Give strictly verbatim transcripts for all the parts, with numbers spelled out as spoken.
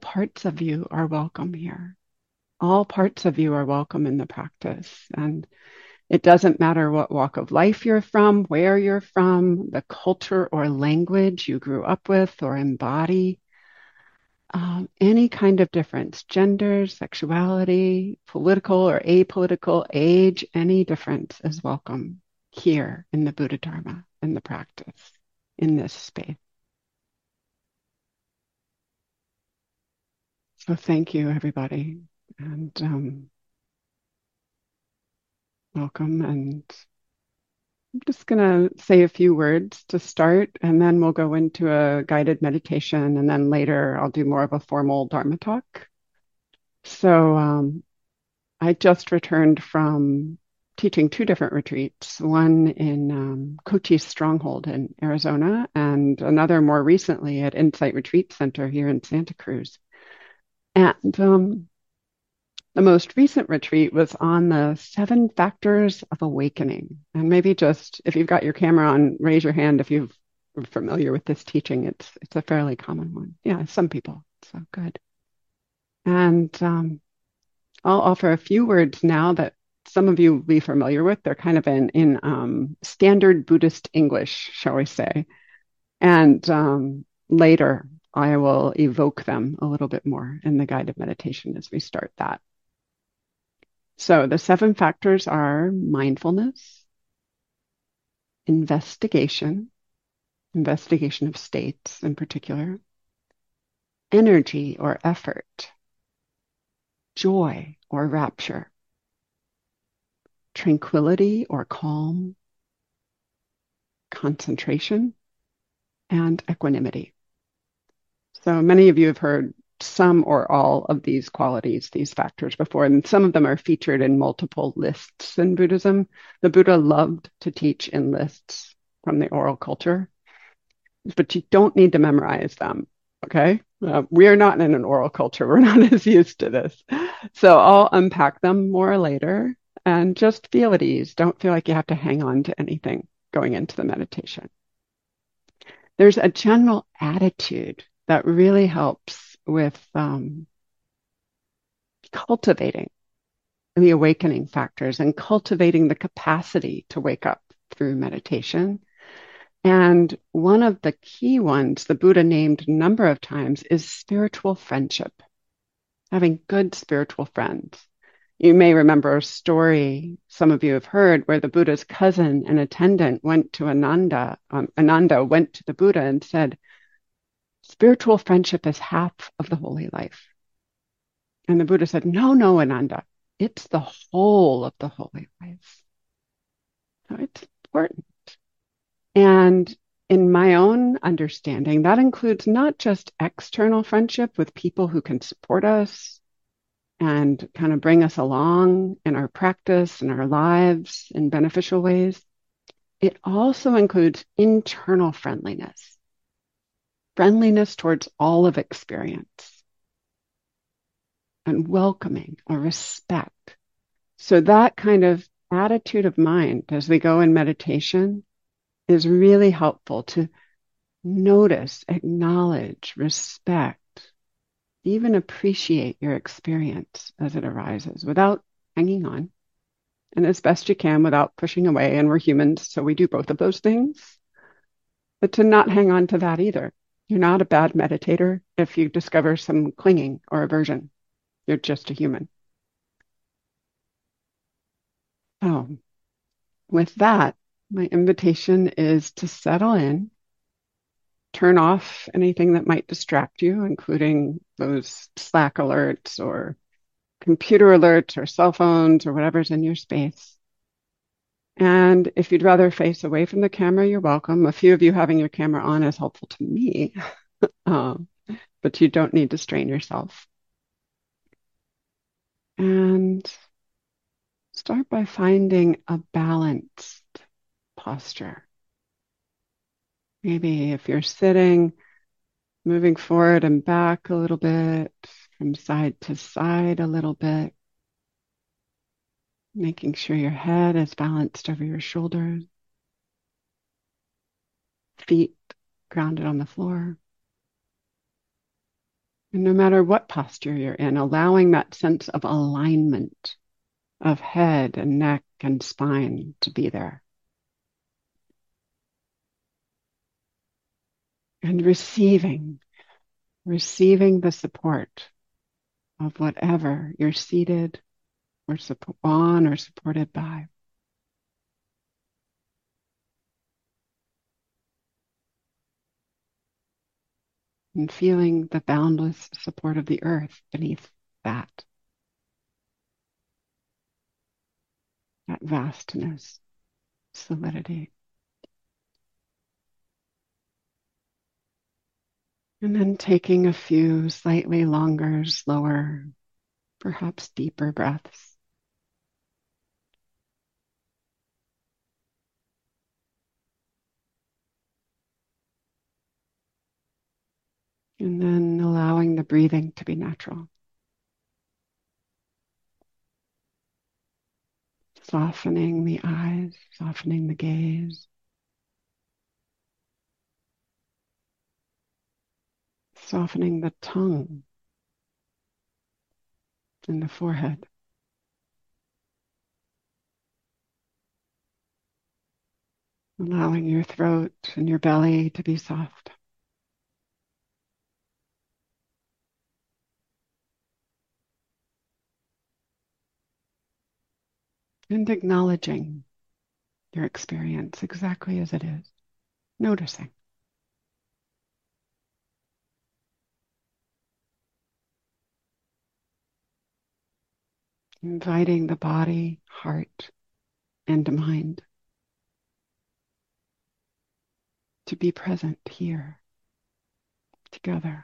parts of you are welcome here. All parts of you are welcome in the practice. And it doesn't matter what walk of life you're from, where you're from, the culture or language you grew up with or embody. Um, any kind of difference, gender, sexuality, political or apolitical, age, any difference is welcome here in the Buddha Dharma, in the practice, in this space. So thank you, everybody, and um, welcome. And I'm just going to say a few words to start, and then we'll go into a guided meditation, and then later I'll do more of a formal Dharma talk. So um, I just returned from teaching two different retreats, one in um, Cochise Stronghold in Arizona, and another more recently at Insight Retreat Center here in Santa Cruz. And um, the most recent retreat was on the seven factors of awakening. And maybe just, if you've got your camera on, raise your hand if you're familiar with this teaching. It's it's a fairly common one. Yeah, some people. So good. And um, I'll offer a few words now that some of you will be familiar with. They're kind of in, in um, standard Buddhist English, shall we say. And um, later, I will evoke them a little bit more in the guided meditation as we start that. So the seven factors are mindfulness, investigation, investigation of states in particular, energy or effort, joy or rapture, tranquility or calm, concentration, and equanimity. So many of you have heard some or all of these qualities, these factors before, and some of them are featured in multiple lists in Buddhism. The Buddha loved to teach in lists from the oral culture, but you don't need to memorize them. Okay. Uh, we are not in an oral culture. We're not as used to this. So I'll unpack them more later and just feel at ease. Don't feel like you have to hang on to anything going into the meditation. There's a general attitude that really helps with um, cultivating the awakening factors and cultivating the capacity to wake up through meditation. And one of the key ones the Buddha named a number of times is spiritual friendship, having good spiritual friends. You may remember a story some of you have heard where the Buddha's cousin, an attendant, went to Ananda. Um, Ananda went to the Buddha and said, spiritual friendship is half of the holy life. And the Buddha said, no, no, Ananda, it's the whole of the holy life. So it's important. And in my own understanding, that includes not just external friendship with people who can support us and kind of bring us along in our practice and our lives in beneficial ways. It also includes internal friendliness, friendliness towards all of experience, and welcoming or respect. So that kind of attitude of mind as we go in meditation is really helpful to notice, acknowledge, respect, even appreciate your experience as it arises without hanging on, and as best you can without pushing away. And we're humans, so we do both of those things. But to not hang on to that either. You're not a bad meditator if you discover some clinging or aversion. You're just a human. So, with that, my invitation is to settle in, turn off anything that might distract you, including those Slack alerts or computer alerts or cell phones or whatever's in your space. And if you'd rather face away from the camera, you're welcome. A few of you having your camera on is helpful to me, um, but you don't need to strain yourself. And start by finding a balanced posture. Maybe if you're sitting, moving forward and back a little bit, from side to side a little bit, making sure your head is balanced over your shoulders, feet grounded on the floor. And no matter what posture you're in, allowing that sense of alignment of head and neck and spine to be there. And receiving, receiving the support of whatever you're seated or support on or supported by. And feeling the boundless support of the earth beneath that, that vastness, solidity. And then taking a few slightly longer, slower, perhaps deeper breaths. And then allowing the breathing to be natural. Softening the eyes, softening the gaze. Softening the tongue and the forehead. Allowing your throat and your belly to be soft. And acknowledging your experience exactly as it is. Noticing. Inviting the body, heart, and mind to be present here together.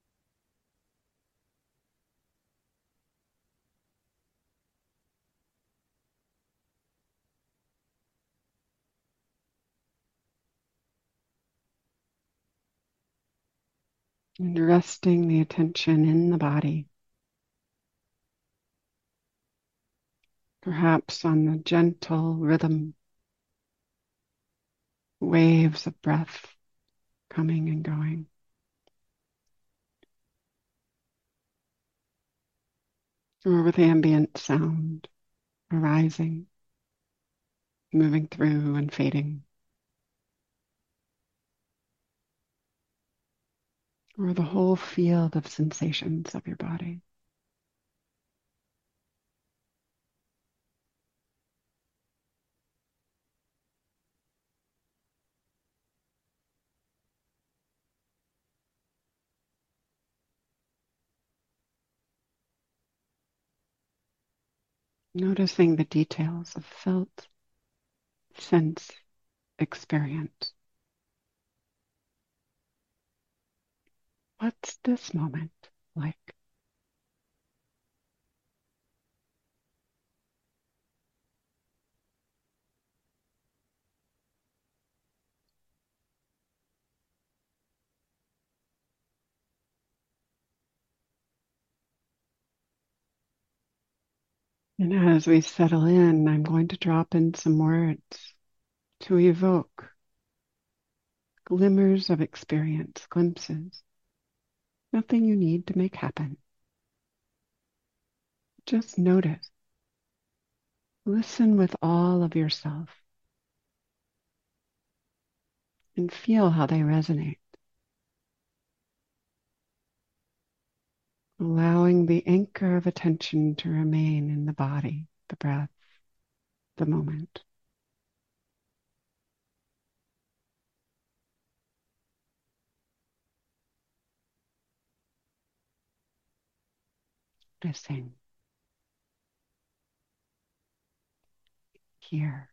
And resting the attention in the body, perhaps on the gentle rhythm, waves of breath coming and going. Or with ambient sound arising, moving through and fading. Or the whole field of sensations of your body. Noticing the details of felt, sense, experience. What's this moment like? And as we settle in, I'm going to drop in some words to evoke glimmers of experience, glimpses. Nothing you need to make happen. Just notice. Listen with all of yourself and feel how they resonate. Allowing the anchor of attention to remain in the body, the breath, the moment. Noticing here.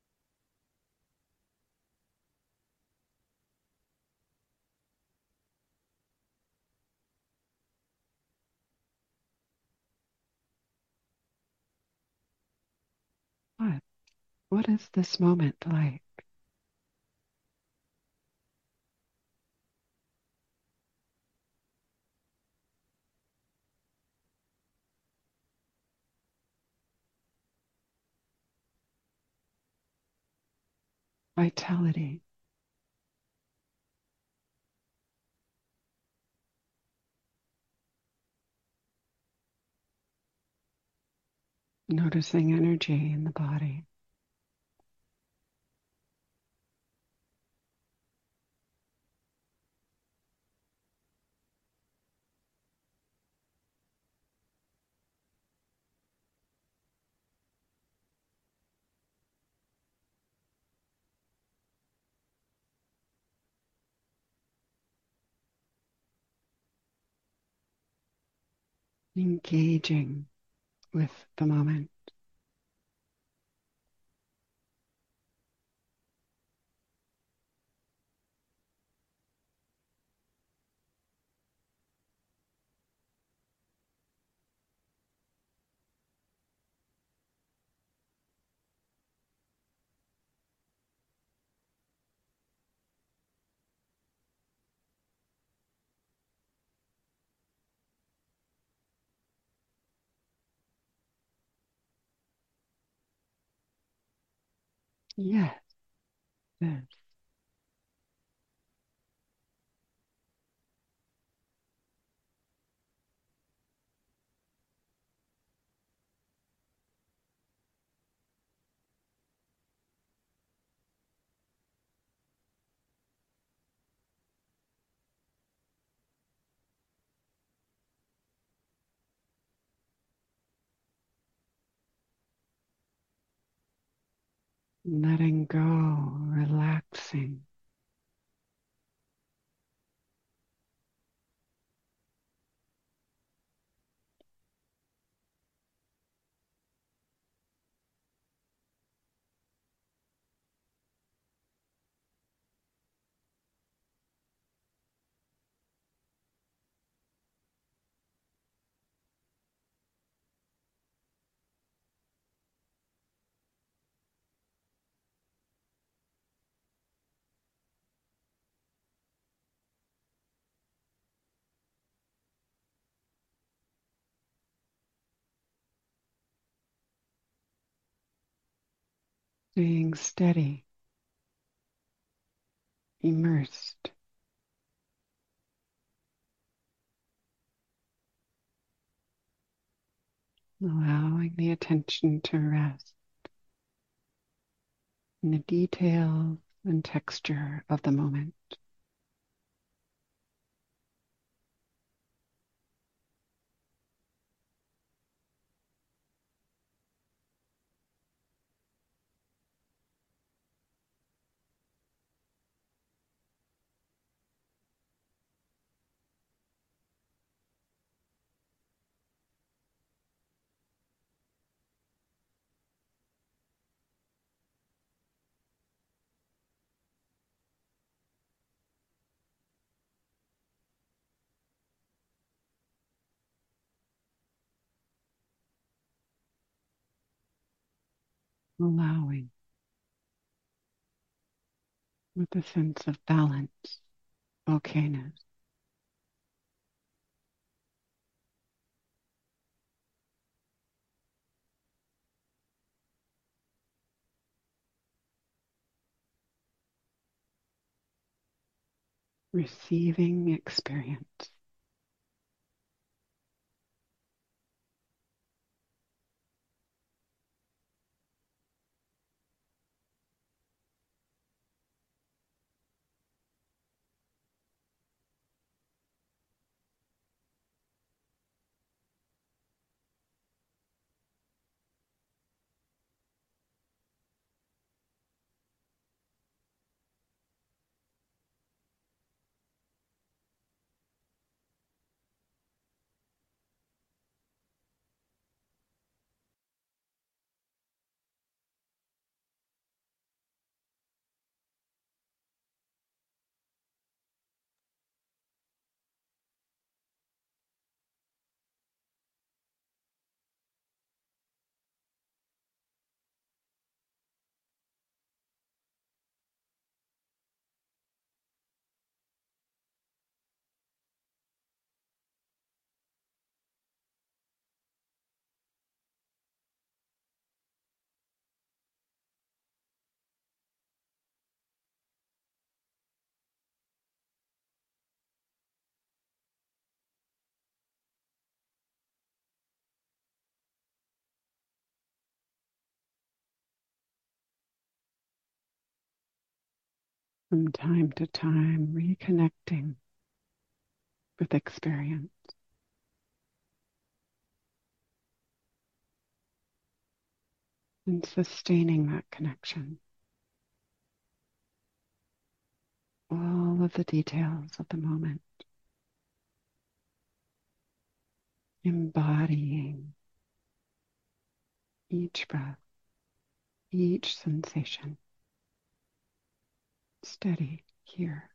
What? What is this moment like? Vitality. Noticing energy in the body. Engaging with the moment. Yes, yes. Letting go, relaxing. Being steady, immersed. Allowing the attention to rest in the details and texture of the moment. Allowing with a sense of balance, okayness. Receiving experience. from time to time, reconnecting with experience and sustaining that connection. All of the details of the moment, embodying each breath, each sensation, steady here.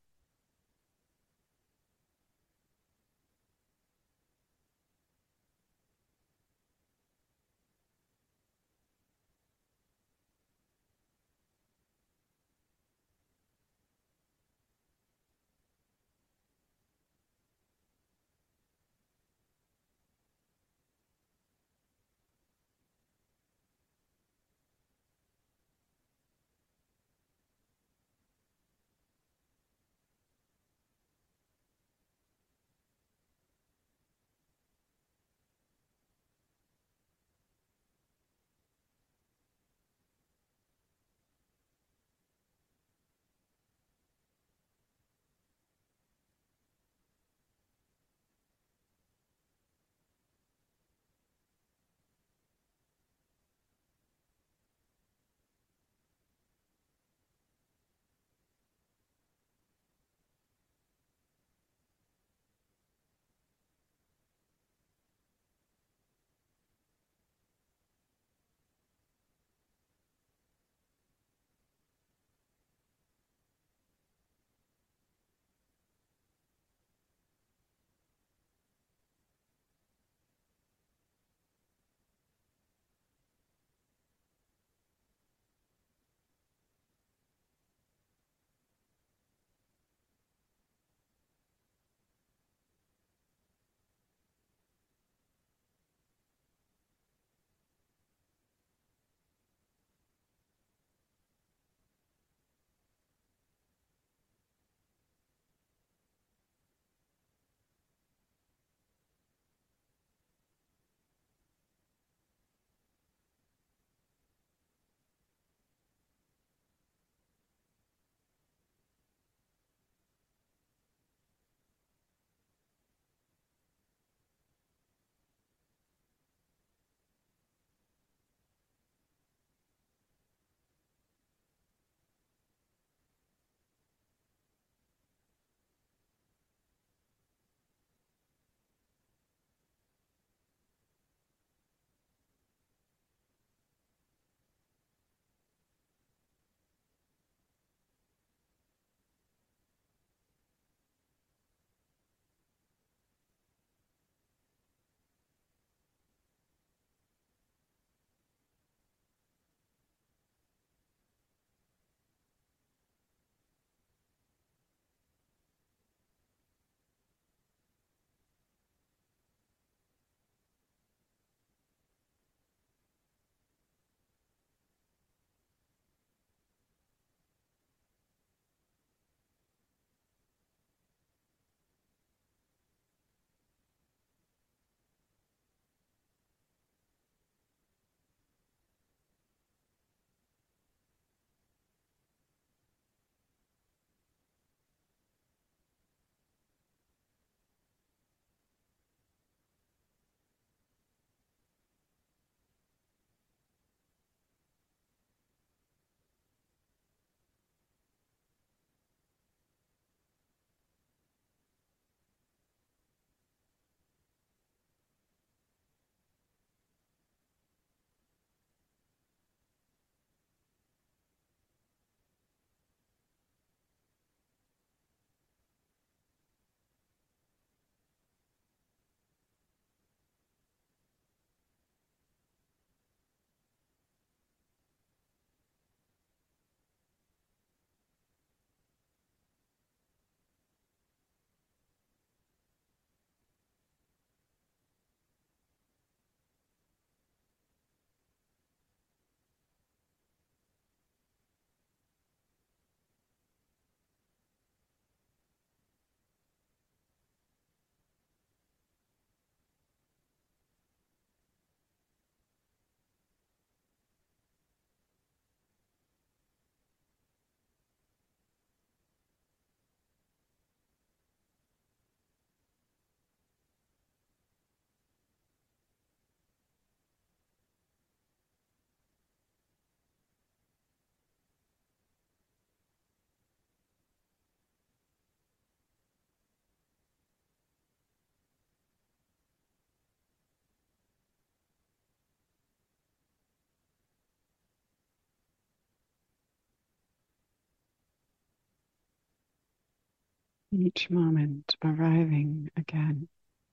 Each moment arriving again,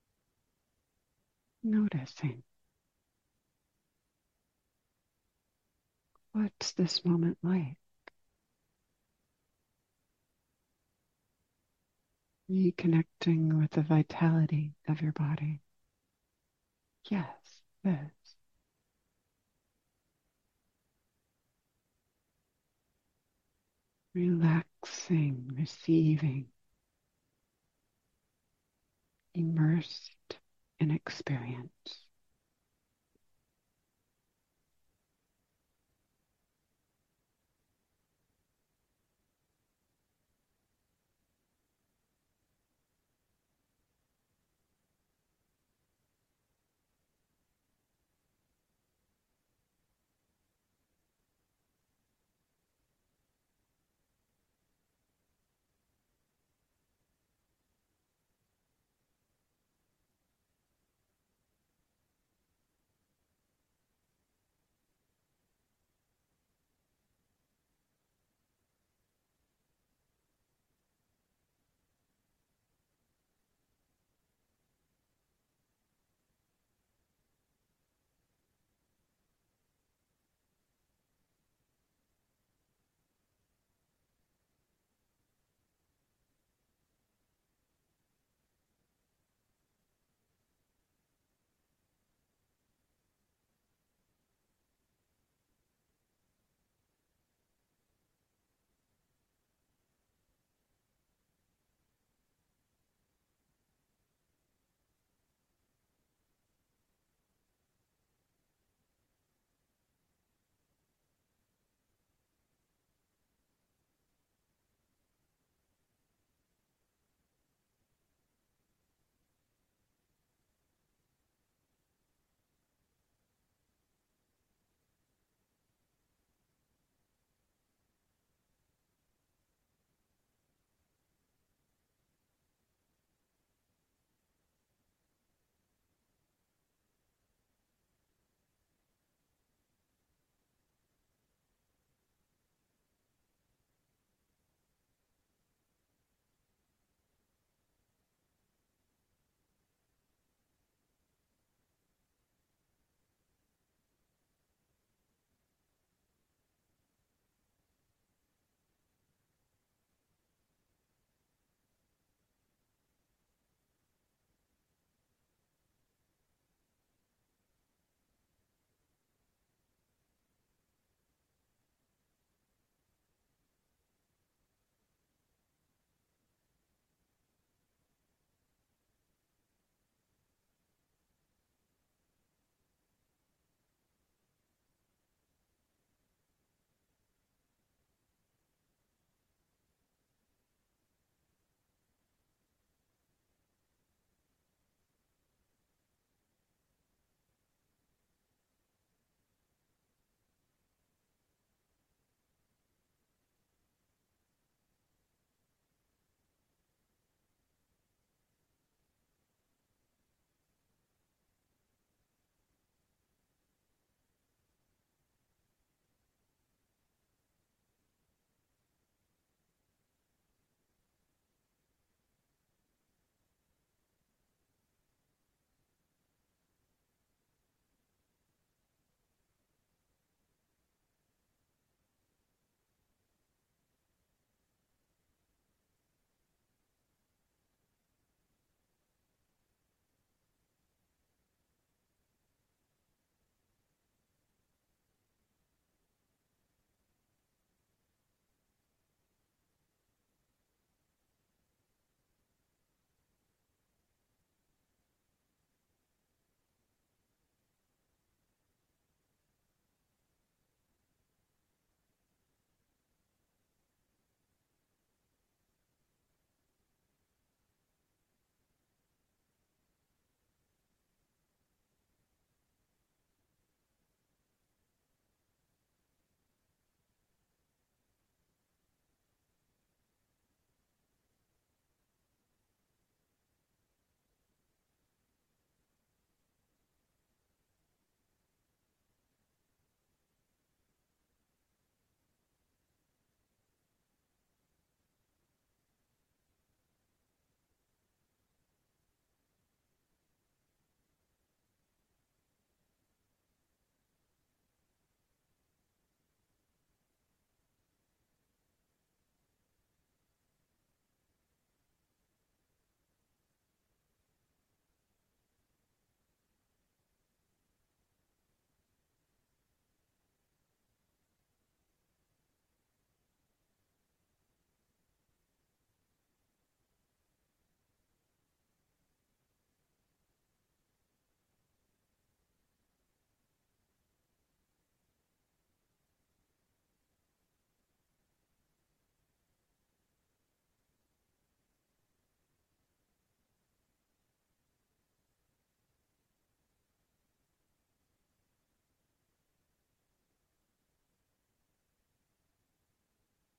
noticing, what's this moment like? Reconnecting with the vitality of your body. Yes, this. Relaxing, receiving, immersed in experience.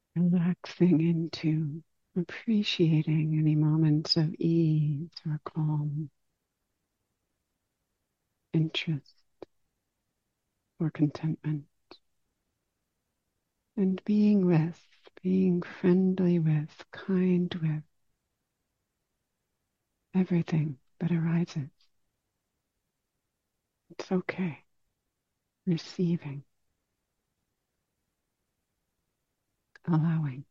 Relaxing into appreciating any moments of ease or calm, interest or contentment, and being with, being friendly with, kind with everything that arises. It's okay. Receiving, allowing.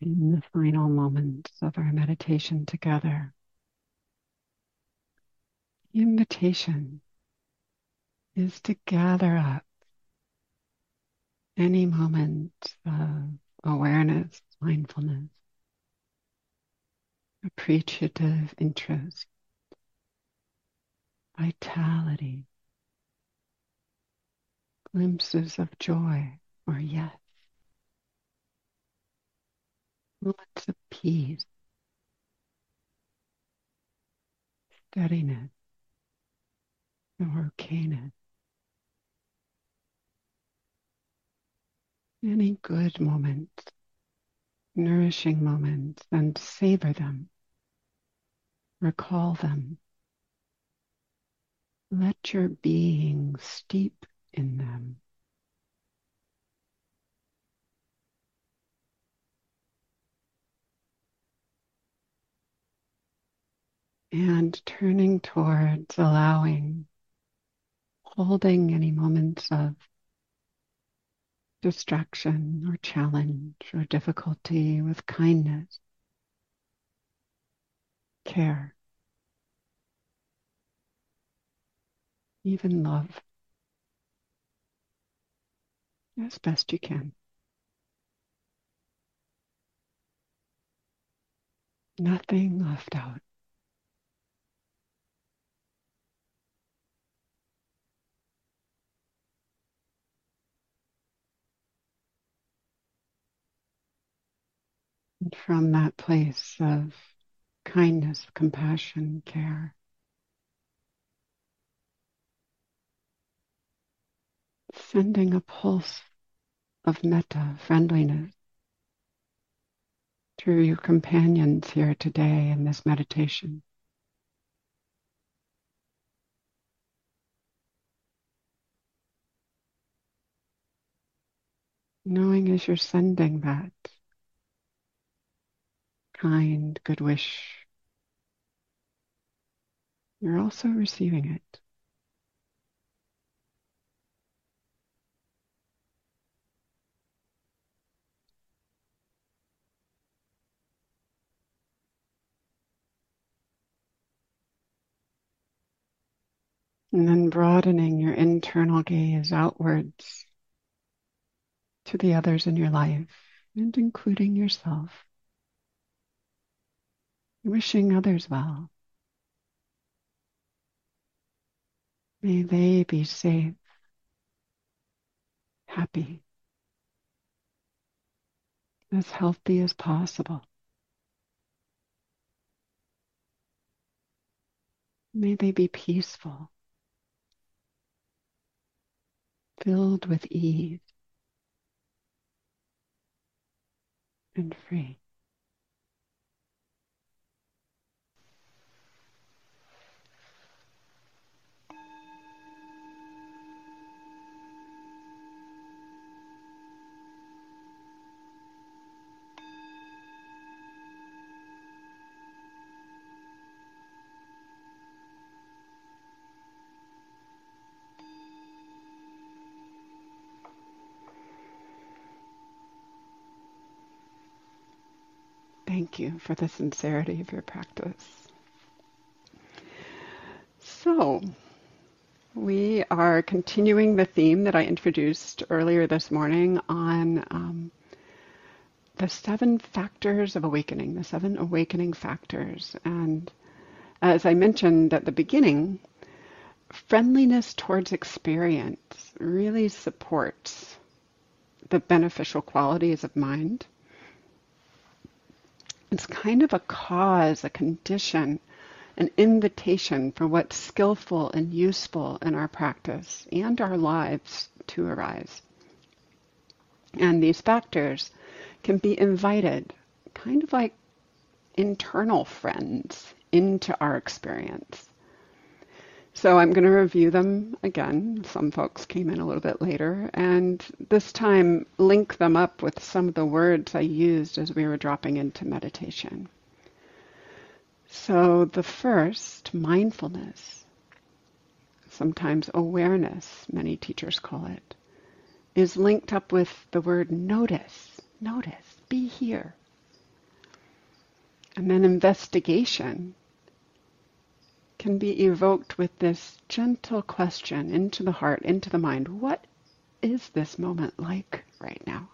In the final moments of our meditation together, the invitation is to gather up any moment of awareness, mindfulness, appreciative interest, vitality, glimpses of joy or yes, moments of peace, steadiness, or okayness. Any good moments, nourishing moments, and savor them. Recall them. Let your being steep in them. And turning towards allowing, holding any moments of distraction or challenge or difficulty with kindness, care, even love, as best you can. Nothing left out. And from that place of kindness, compassion, care, sending a pulse of metta, friendliness, to your companions here today in this meditation. Knowing as you're sending that kind, good wish, you're also receiving it. And then broadening your internal gaze outwards to the others in your life, and including yourself. Wishing others well. May they be safe, happy, as healthy as possible. May they be peaceful, filled with ease and free. Thank you for the sincerity of your practice. So, we are continuing the theme that I introduced earlier this morning on um, the seven factors of awakening, the seven awakening factors. And as I mentioned at the beginning, friendliness towards experience really supports the beneficial qualities of mind. It's kind of a cause, a condition, an invitation for what's skillful and useful in our practice and our lives to arise. And these factors can be invited, kind of like internal friends, into our experience. So I'm going to review them again. Some folks came in a little bit later, and this time link them up with some of the words I used as we were dropping into meditation. So the first, mindfulness, sometimes awareness, many teachers call it, is linked up with the word notice. Notice, be here. And then investigation can be evoked with this gentle question into the heart, into the mind. What is this moment like right now?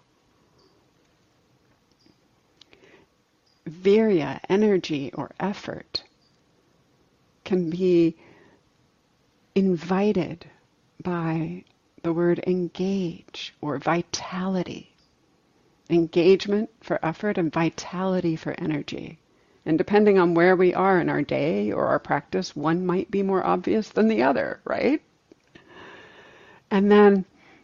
Virya, energy or effort, can be invited by the word engage or vitality. Engagement for effort and vitality for energy. And depending on where we are in our day or our practice, one might be more obvious than the other, right? And then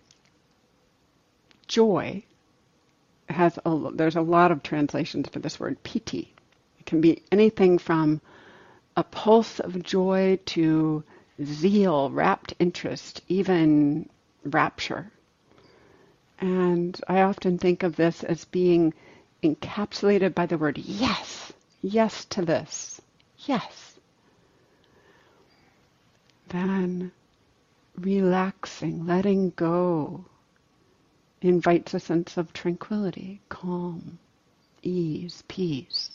joy has a, there's a lot of translations for this word, piti. It can be anything from a pulse of joy to zeal, rapt interest, even rapture. And I often think of this as being encapsulated by the word yes. Yes to this. Yes. Then relaxing, letting go invites a sense of tranquility, calm, ease, peace.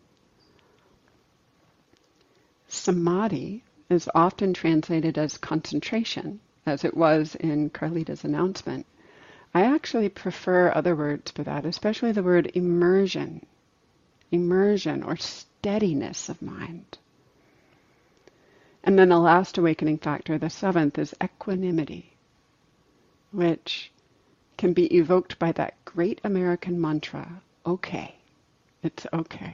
Samadhi is often translated as concentration, as it was in Carlita's announcement. I actually prefer other words for that, especially the word immersion. Immersion or steadiness of mind. And then the last awakening factor, the seventh, is equanimity, which can be evoked by that great American mantra, okay, it's okay.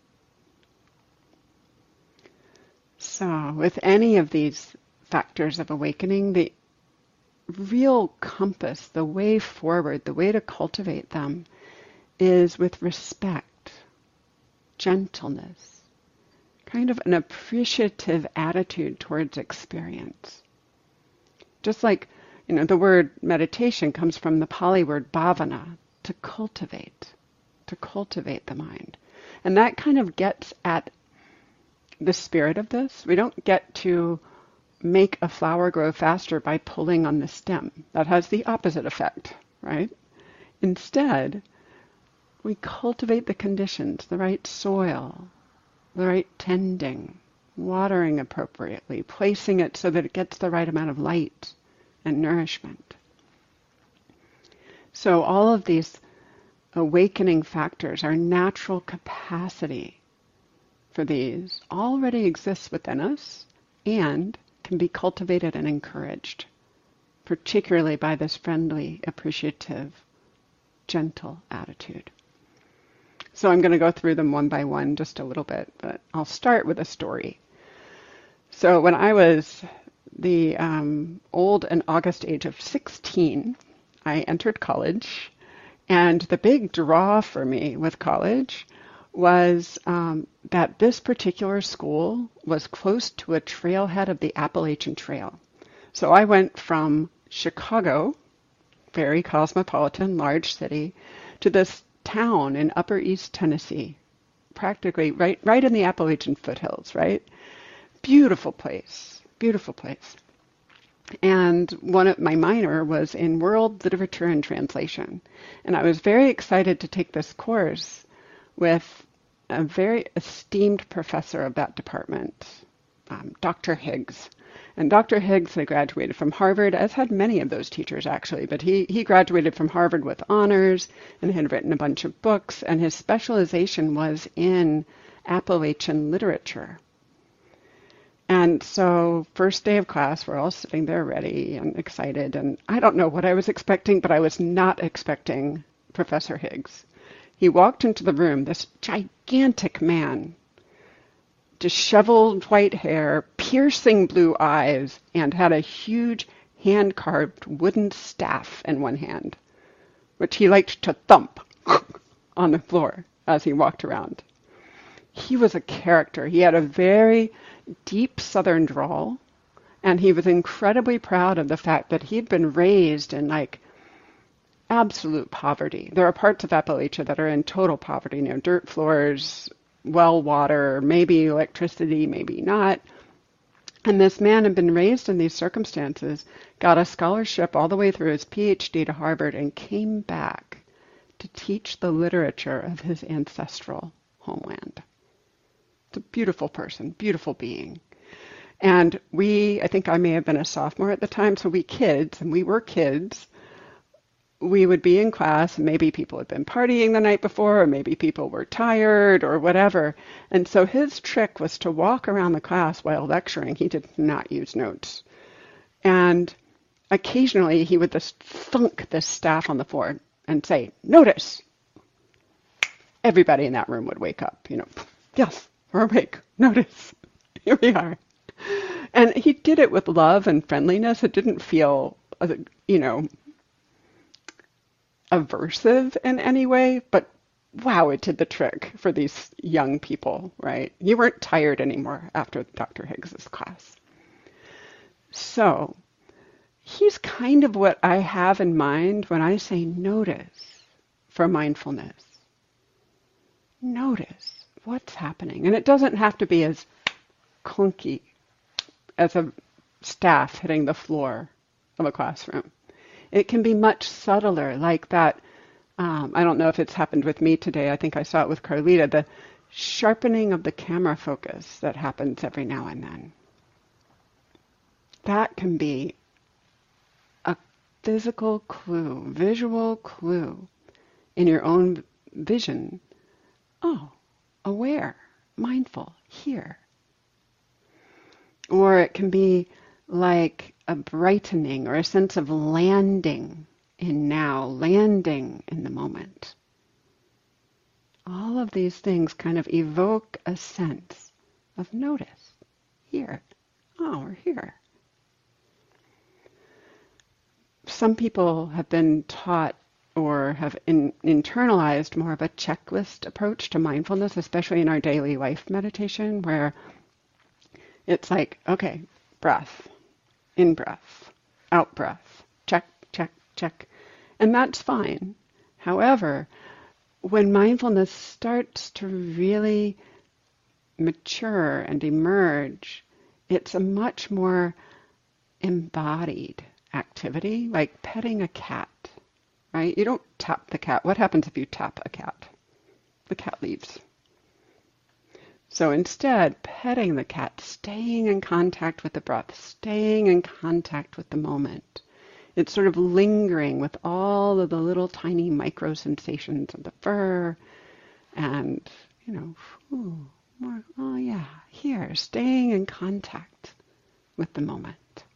So with any of these factors of awakening, the real compass, the way forward, the way to cultivate them is with respect, gentleness, kind of an appreciative attitude towards experience. Just like, you know, the word meditation comes from the Pali word bhavana, to cultivate, to cultivate the mind. And that kind of gets at the spirit of this. We don't get to make a flower grow faster by pulling on the stem. That has the opposite effect, right? Instead, we cultivate the conditions, the right soil, the right tending, watering appropriately, placing it so that it gets the right amount of light and nourishment. So all of these awakening factors, our natural capacity for these, already exists within us and can be cultivated and encouraged, particularly by this friendly, appreciative, gentle attitude. So I'm going to go through them one by one just a little bit, but I'll start with a story. So when I was the um, old and august age of sixteen, I entered college, and the big draw for me with college was um, that this particular school was close to a trailhead of the Appalachian Trail. So I went from Chicago, very cosmopolitan, large city, to this town in Upper East Tennessee, practically right, right in the Appalachian foothills, right? Beautiful place, beautiful place. And one of my minor was in world literature and translation. And I was very excited to take this course with a very esteemed professor of that department, um, Doctor Higgs. And Doctor Higgs had graduated from Harvard, as had many of those teachers actually, but he, he graduated from Harvard with honors and had written a bunch of books, and his specialization was in Appalachian literature. And so first day of class, we're all sitting there ready and excited, and I don't know what I was expecting, but I was not expecting Professor Higgs. He walked into the room, this gigantic man, disheveled white hair, piercing blue eyes, and had a huge hand-carved wooden staff in one hand, which he liked to thump on the floor as he walked around. He was a character. He had a very deep Southern drawl, and he was incredibly proud of the fact that he'd been raised in like absolute poverty. There are parts of Appalachia that are in total poverty, you know, dirt floors, well water, maybe electricity, maybe not. And this man had been raised in these circumstances, got a scholarship all the way through his P H D to Harvard, and came back to teach the literature of his ancestral homeland. Just a beautiful person, beautiful being. And we, I think I may have been a sophomore at the time, so we kids, and we were kids, we would be in class, and maybe people had been partying the night before, or maybe people were tired, or whatever. And so his trick was to walk around the class while lecturing. He did not use notes. And occasionally he would just thunk the staff on the floor and say, "Notice." Everybody in that room would wake up, you know, "Yes, we're awake. Notice. Here we are." And he did it with love and friendliness. It didn't feel, uh, you know, aversive in any way, but wow, it did the trick for these young people, right? You weren't tired anymore after Doctor Higgs's class. So he's kind of what I have in mind when I say notice for mindfulness. Notice what's happening. And it doesn't have to be as clunky as a staff hitting the floor of a classroom. It can be much subtler, like that. Um, I don't know if it's happened with me today. I think I saw it with Carlita, the sharpening of the camera focus that happens every now and then. That can be a physical clue, visual clue in your own vision. Oh, aware, mindful, here. Or it can be like a brightening or a sense of landing in now, landing in the moment. All of these things kind of evoke a sense of notice. Here. Oh, we're here. Some people have been taught or have in, internalized more of a checklist approach to mindfulness, especially in our daily life meditation, where it's like, okay, breath, in breath, out breath, check, check, check. And that's fine. However, when mindfulness starts to really mature and emerge, it's a much more embodied activity, like petting a cat, right? You don't tap the cat. What happens if you tap a cat? The cat leaves. So instead, petting the cat, staying in contact with the breath, staying in contact with the moment. It's sort of lingering with all of the little tiny micro sensations of the fur and, you know, ooh, more, oh yeah, here, staying in contact with the moment.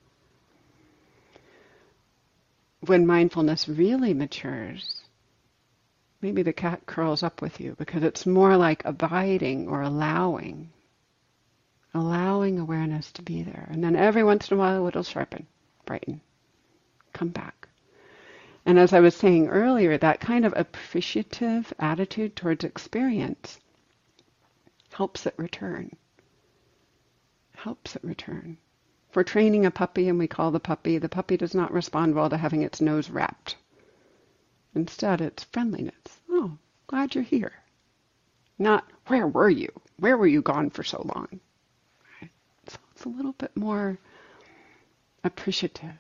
When mindfulness really matures, maybe the cat curls up with you because it's more like abiding or allowing, allowing awareness to be there. And then every once in a while it'll sharpen, brighten, come back. And as I was saying earlier, that kind of appreciative attitude towards experience helps it return, helps it return. If we're training a puppy and we call the puppy, the puppy does not respond well to having its nose wrapped. Instead, it's friendliness. Oh, glad you're here. Not, where were you? Where were you gone for so long? Right? So it's a little bit more appreciative.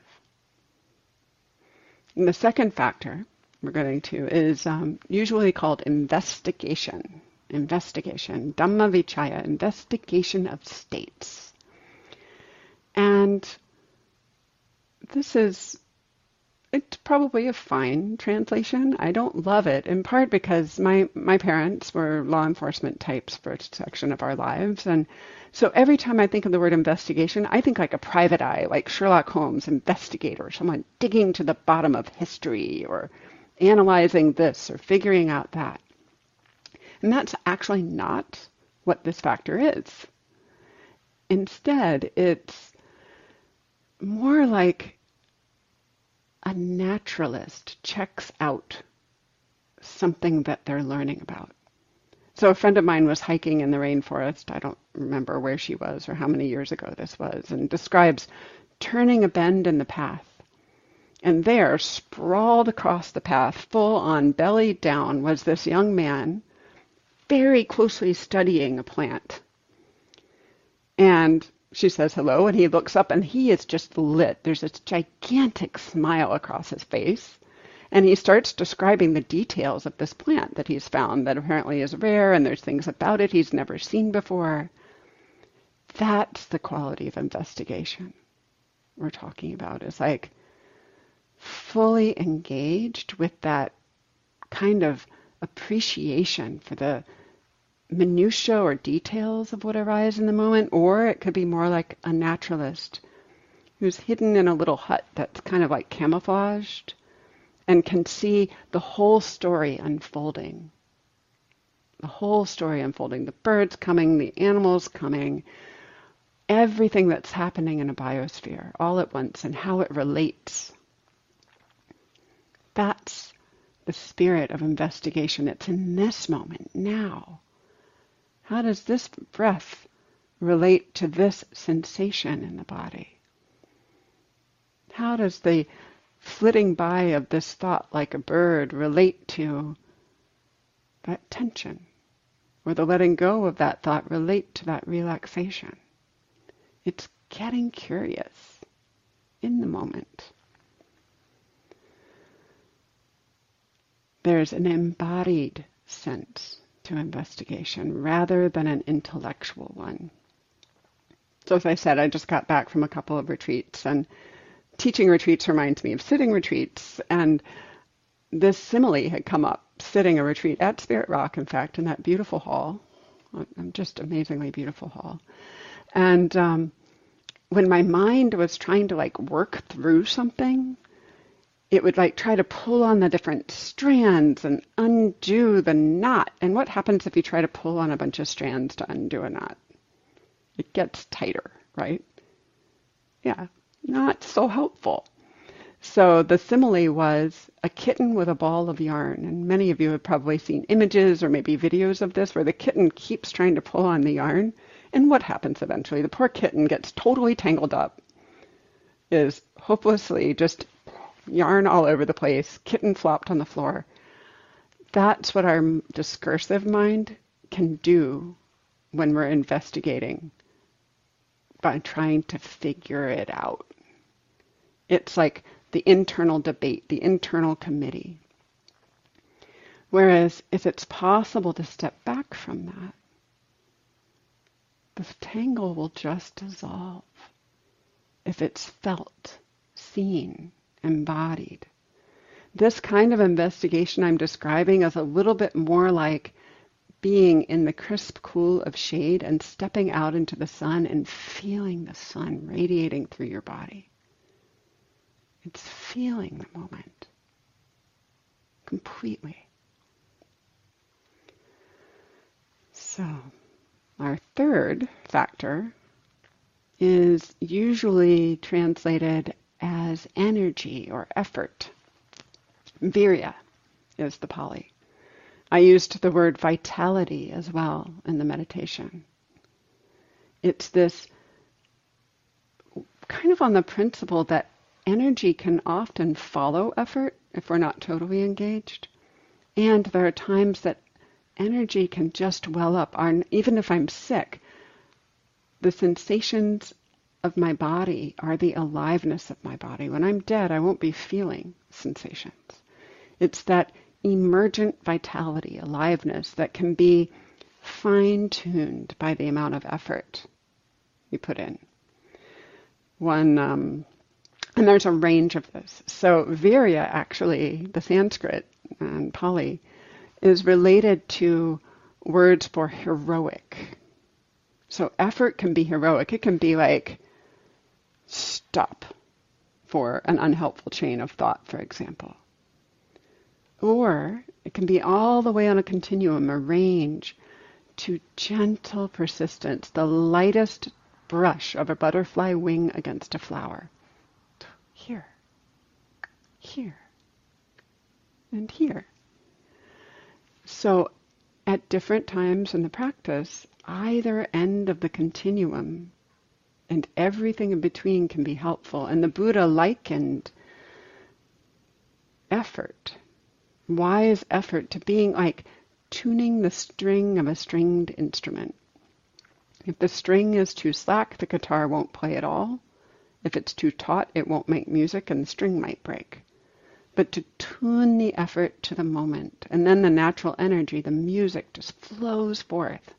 And the second factor we're getting to is um, usually called investigation. Investigation, Dhammavichaya, investigation of states. And this is, it's probably a fine translation. I don't love it, in part because my, my parents were law enforcement types for a section of our lives. And so every time I think of the word investigation, I think like a private eye, like Sherlock Holmes, investigator, someone digging to the bottom of history or analyzing this or figuring out that. And that's actually not what this factor is. Instead, it's more like a naturalist checks out something that they're learning about. So a friend of mine was hiking in the rainforest. I don't remember where she was or how many years ago this was, and describes turning a bend in the path. And there, sprawled across the path, full on, belly down, was this young man very closely studying a plant. And she says hello, and he looks up, and he is just lit. There's this gigantic smile across his face. And he starts describing the details of this plant that he's found that apparently is rare, and there's things about it he's never seen before. That's the quality of investigation we're talking about, is like fully engaged with that kind of appreciation for the minutiae or details of what arise in the moment. Or it could be more like a naturalist who's hidden in a little hut that's kind of like camouflaged and can see the whole story unfolding. The whole story unfolding. The birds coming, the animals coming, everything that's happening in a biosphere all at once and how it relates. That's the spirit of investigation. It's in this moment, now. How does this breath relate to this sensation in the body? How does the flitting by of this thought like a bird relate to that tension? Or the letting go of that thought relate to that relaxation? It's getting curious in the moment. There's an embodied sense to investigation rather than an intellectual one. So as I said, I just got back from a couple of retreats, and teaching retreats reminds me of sitting retreats, and this simile had come up, sitting a retreat at Spirit Rock, in fact, in that beautiful hall, just amazingly beautiful hall. And um, when my mind was trying to like work through something, it would like try to pull on the different strands and undo the knot. And what happens if you try to pull on a bunch of strands to undo a knot? It gets tighter, right? Yeah, not so helpful. So the simile was a kitten with a ball of yarn. And many of you have probably seen images or maybe videos of this where the kitten keeps trying to pull on the yarn. And what happens eventually? The poor kitten gets totally tangled up, is hopelessly just yarn all over the place, kitten flopped on the floor. That's what our discursive mind can do when we're investigating by trying to figure it out. It's like the internal debate, the internal committee. Whereas if it's possible to step back from that, the tangle will just dissolve if it's felt, seen, embodied. This kind of investigation I'm describing is a little bit more like being in the crisp cool of shade and stepping out into the sun and feeling the sun radiating through your body. It's feeling the moment completely. So, our third factor is usually translated as energy or effort. Virya is the Pali. I used the word vitality as well in the meditation. It's this kind of on the principle that energy can often follow effort if we're not totally engaged. And there are times that energy can just well up. Our, even if I'm sick, the sensations of my body are the aliveness of my body. When I'm dead, I won't be feeling sensations. It's that emergent vitality, aliveness that can be fine-tuned by the amount of effort you put in. One, um, and there's a range of this. So virya, actually, the Sanskrit and Pali, is related to words for heroic. So effort can be heroic. It can be like stop for an unhelpful chain of thought, for example. Or it can be all the way on a continuum, a range, to gentle persistence, the lightest brush of a butterfly wing against a flower. Here, here, and here. So at different times in the practice, either end of the continuum and everything in between can be helpful. And the Buddha likened effort, wise effort, to being like tuning the string of a stringed instrument. If the string is too slack, the guitar won't play at all. If it's too taut, it won't make music and the string might break. but to tune the effort to the moment. And then the natural energy, the music just flows forth.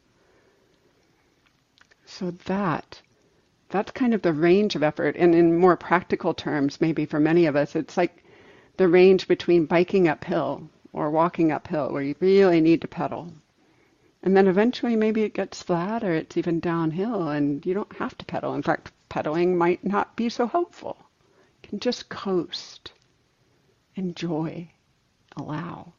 So that, that's kind of the range of effort. And in more practical terms, maybe for many of us, it's like the range between biking uphill or walking uphill where you really need to pedal. And then eventually maybe it gets flat or it's even downhill and you don't have to pedal. In fact, pedaling might not be so helpful. You can just coast, enjoy, allow.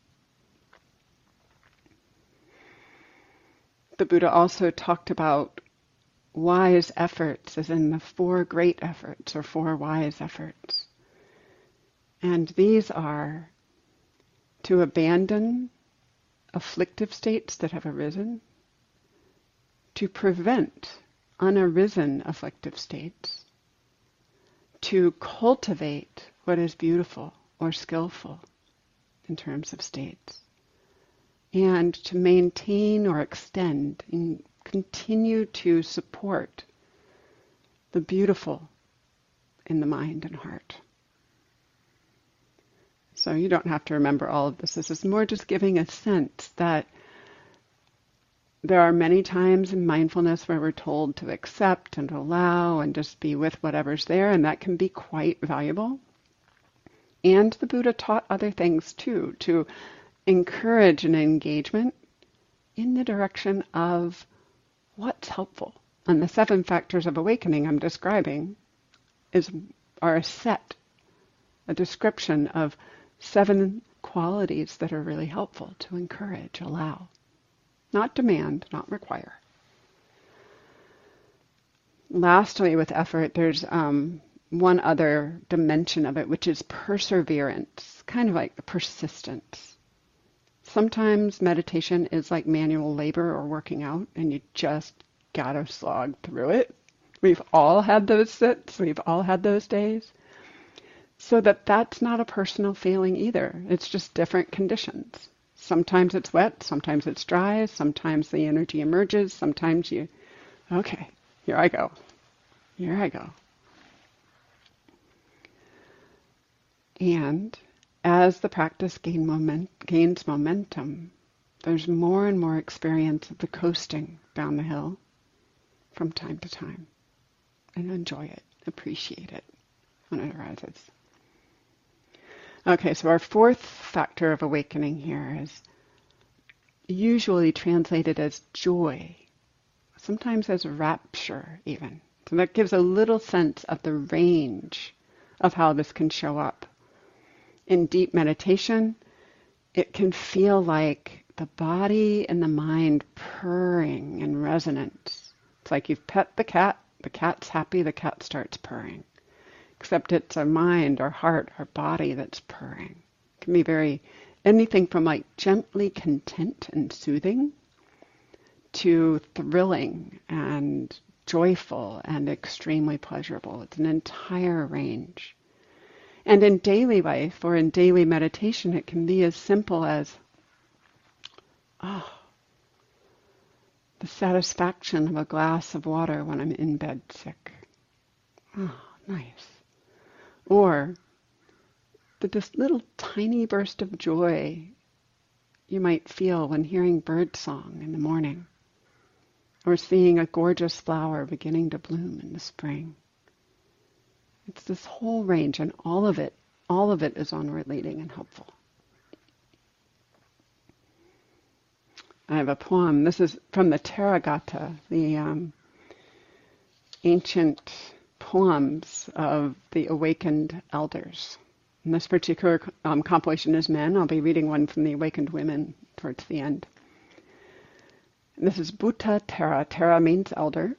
The Buddha also talked about wise efforts, as in the four great efforts or four wise efforts. And these are to abandon afflictive states that have arisen, to prevent unarisen afflictive states, to cultivate what is beautiful or skillful in terms of states, and to maintain or extend and continue to support the beautiful in the mind and heart. So you don't have to remember all of this. This is more just giving a sense that there are many times in mindfulness where we're told to accept and allow and just be with whatever's there, and that can be quite valuable. And the Buddha taught other things too, to encourage an engagement in the direction of what's helpful. And the seven factors of awakening I'm describing is are a set, a description of seven qualities that are really helpful to encourage, allow. Not demand, not require. Lastly, with effort, there's um, one other dimension of it, which is perseverance, kind of like the persistence. Sometimes meditation is like manual labor or working out, and you just gotta slog through it. We've all had those sits, we've all had those days. So that that's not a personal feeling either. It's just different conditions. Sometimes it's wet, sometimes it's dry, sometimes the energy emerges, sometimes you, okay, here I go, here I go. And as the practice gain moment, gains momentum, there's more and more experience of the coasting down the hill from time to time. And enjoy it, appreciate it when it arises. Okay, so our fourth factor of awakening here is usually translated as joy, sometimes as rapture even. So that gives a little sense of the range of how this can show up. In deep meditation, it can feel like the body and the mind purring in resonance. It's like you've pet the cat, the cat's happy, the cat starts purring. Except it's our mind, our heart, our body that's purring. It can be very, anything from like gently content and soothing to thrilling and joyful and extremely pleasurable. It's an entire range. And in daily life or in daily meditation, it can be as simple as, oh, the satisfaction of a glass of water when I'm in bed sick. Oh, nice. Or the this little tiny burst of joy you might feel when hearing bird song in the morning, or seeing a gorgeous flower beginning to bloom in the spring. It's this whole range, and all of it, all of it is onward leading and helpful. I have a poem. This is from the Therigatha, the um, ancient poems of the awakened elders. And this particular um, compilation is men. I'll be reading one from the awakened women towards the end. And this is Bhuta Thera. Thera means elder.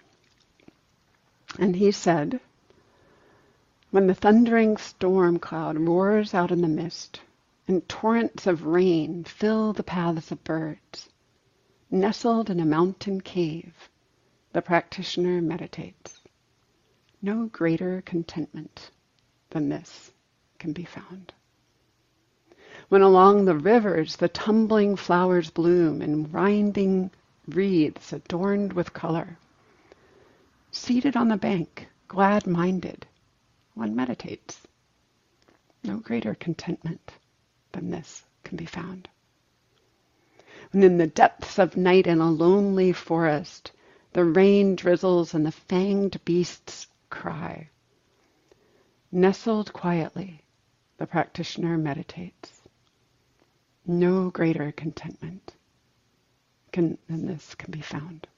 And he said, when the thundering storm cloud roars out in the mist, and torrents of rain fill the paths of birds, nestled in a mountain cave, the practitioner meditates. No greater contentment than this can be found. When along the rivers the tumbling flowers bloom in winding wreaths adorned with color, seated on the bank, glad-minded, one meditates. No greater contentment than this can be found. When in the depths of night in a lonely forest, the rain drizzles and the fanged beasts cry. Nestled quietly, the practitioner meditates. No greater contentment can, than this can be found.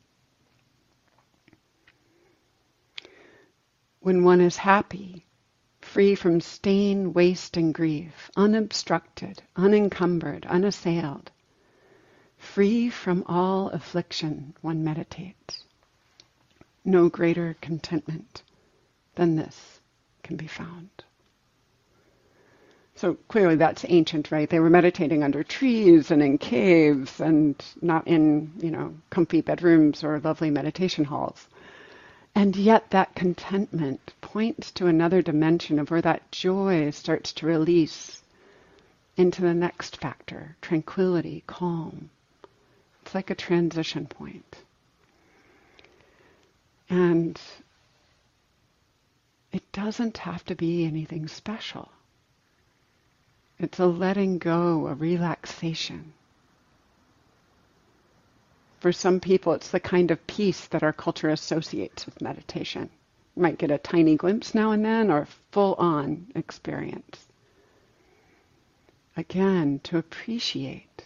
When one is happy, free from stain, waste, and grief, unobstructed, unencumbered, unassailed, free from all affliction, one meditates. No greater contentment than this can be found. So clearly that's ancient, right? They were meditating under trees and in caves and not in, you know, comfy bedrooms or lovely meditation halls. And yet that contentment points to another dimension of where that joy starts to release into the next factor, tranquility, calm. It's like a transition point. And it doesn't have to be anything special. It's a letting go, a relaxation. For some people, it's the kind of peace that our culture associates with meditation. You might get a tiny glimpse now and then, or a full-on experience. Again, to appreciate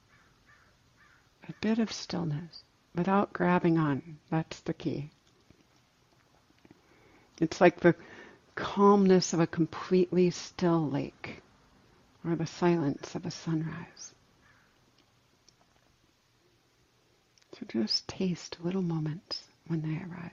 a bit of stillness without grabbing on. That's the key. It's like the calmness of a completely still lake, or the silence of a sunrise. So just taste little moments when they arise.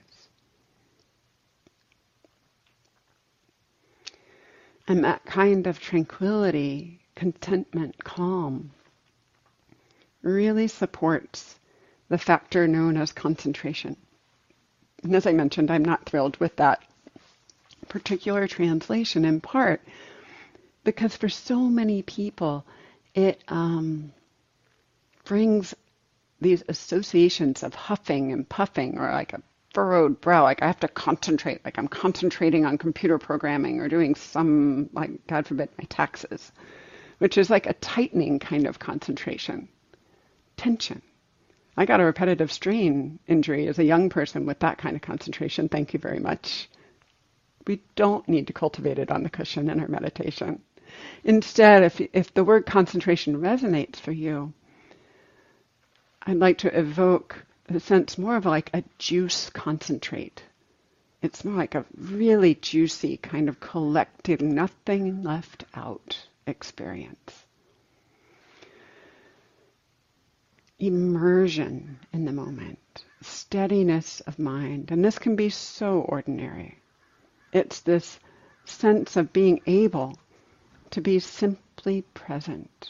And that kind of tranquility, contentment, calm, really supports the factor known as concentration. And as I mentioned, I'm not thrilled with that particular translation, in part because for so many people it um, brings these associations of huffing and puffing, or like a furrowed brow, like I have to concentrate, like I'm concentrating on computer programming or doing some, like, God forbid, my taxes, which is like a tightening kind of concentration. Tension. I got a repetitive strain injury as a young person with that kind of concentration. Thank you very much. We don't need to cultivate it on the cushion in our meditation. Instead, if if the word concentration resonates for you, I'd like to evoke the sense more of like a juice concentrate. It's more like a really juicy kind of collected, nothing left out experience. Immersion in the moment, steadiness of mind, and this can be so ordinary. It's this sense of being able to be simply present.